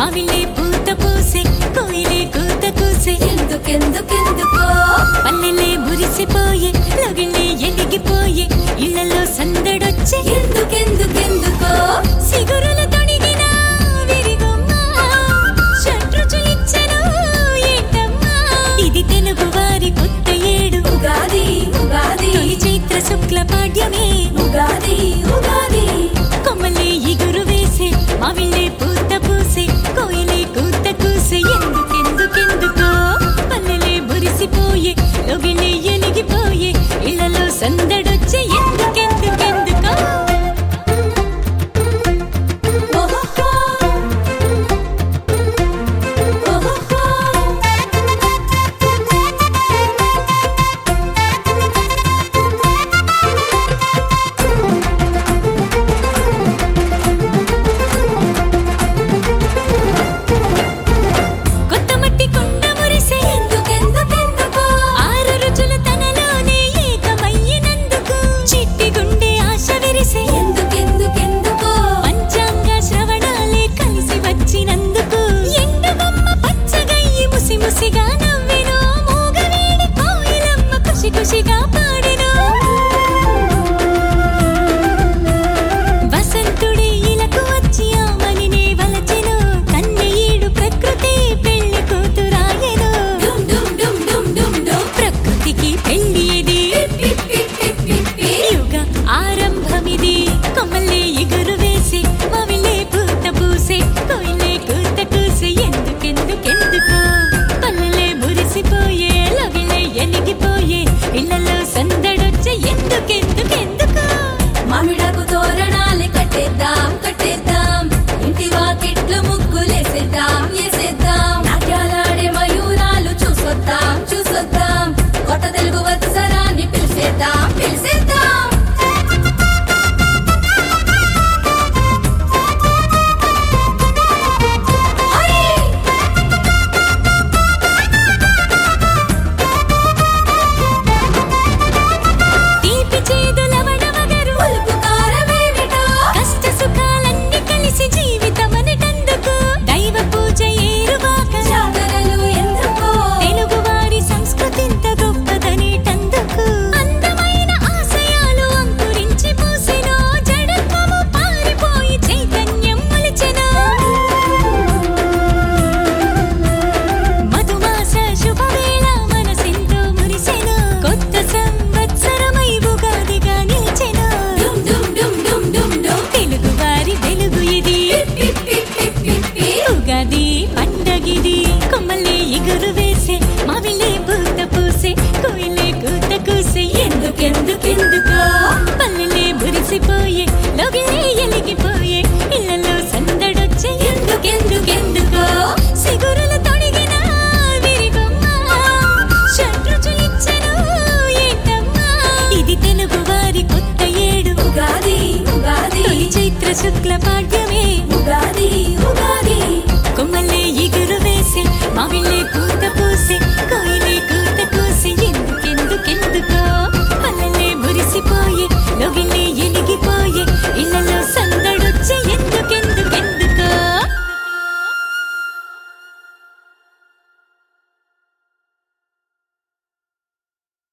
మావిలే పూత పూసే కోయిలే కూత కూసే ఎందుకెందుకెందుకో పల్లెలే మురిసిపోయే లగిలే ఎలిగిపోయే ఇళ్లలో సందడొచ్చే ఎందుకెందుకెందుకో సిగురుల తొడిగిన విరిగొమ్మ షడ్రుచులిచ్చెను ఏంటమ్మా ఇది తెలుగు వారి కొత్త ఏడు ఉగాది ఉగాది తొలి చైత్ర శుక్ల పాడ్యమే ఉగాది ఉగాది కొమ్మలే ఇగురు వేసే మావిలే పూత పూసే కోయిలే కూత కూసే ఎందుకెందుకెందుకో పల్లెలే మురిసిపోయే లొగిలే ఎలిగిపోయే ఇళ్లలో సందడొచ్చే ఎందుకెందుకెందుకో ఓహో ఓహో కొత్త మట్టి కుండ మురిసే ఎందుకెందుకెందుకో ఆరు రుచుల తనలోనే ఏకమయ్యినందుకు చిట్టి గుండె ఆశ విరిసే ఎందుకెందుకెందుకో పంచాంగ శ్రవణాలే కలిసి వచ్చినందుకు ఎండుబొమ్మ పచ్చగయ్యి ముసి ముసిగా నవ్వెను మూగవేడి కోయిలమ్మ ఖుషి ఖుషిగా పాడెను వసంతుడే ఇలకు వచ్చి ఆమనినే వలచెను కన్నెయీడు ప్రకృతి పెళ్లి కూతురాయెను డుమ్ డుమ్ డుమ్ డుమ్ డుమ్ డుమ్ ప్రకృతికి పెళ్లి ఇది యుగ ఆరంభమిది కొమ్మలే ఎగురు వేసి మావిలే పూత పూసే కోయిలే కూత కూసే ఎందుకెందుకెందుకో పల్లెలే మురిసిపోయే లగిలే ఎలిగిపోయే ఇళ్లలో సందడొచ్చే ఎందుకెందుకెందుకో మామిడాకు తోరణాలు కట్టేద్దాం కట్టేద్దాం ఇంటి వాకిట్లు ముగ్గులేసేద్దాం వేసేద్దాం నాట్యాలాడే మయూరాలు చూసొద్దాం చూసొద్దాం కొత్త తెలుగు వత్సరాన్ని పిలిచేద్దాం పిలిచేద్దాం తీపి చేదు లవణ వగరు పులుపు కారమేమిటో కష్ట సుఖాలన్నీ కలిసి జీవితమనటందుకు దైవ పూజ ఏరువాక జాతరలు ఎందుకో తెలుగు వారి సంస్కృతింత గొప్పదనేటందుకు అందమైన ఆశయాలు అంకురించి పూసెను జడత్వము పారిపోయి చైతన్యం మొలిచెను మధుమాస శుభవేళ మనసెంతో మురిసెను కొత్త సంవత్సరమై ఉగాదిగా నిలిచెను డుమ్ డుమ్ డుమ్ డుమ్ డుమ్ డుమ్ తెలుగు వారి వెలుగు ఇది ఉగాది పండగిది కొమ్మలే ఎగురు వేసే మావిలే పూత పూసే కోయిలే కూత కూసే ఎందుకెందుకెందుకో పల్లెలే మురిసిపోయే లొగిలే ఎలిగిపోయే ఇళ్లలో సందడొచ్చే ఎందుకెందుకెందుకో సిగురుల తొడిగిన విరిగొమ్మ షడ్రుచులిచ్చెను ఏంటమ్మా ఇది తెలుగు వారి కొత్త ఏడు ఉగాది ఉగాది తొలి చైత్ర శుక్ల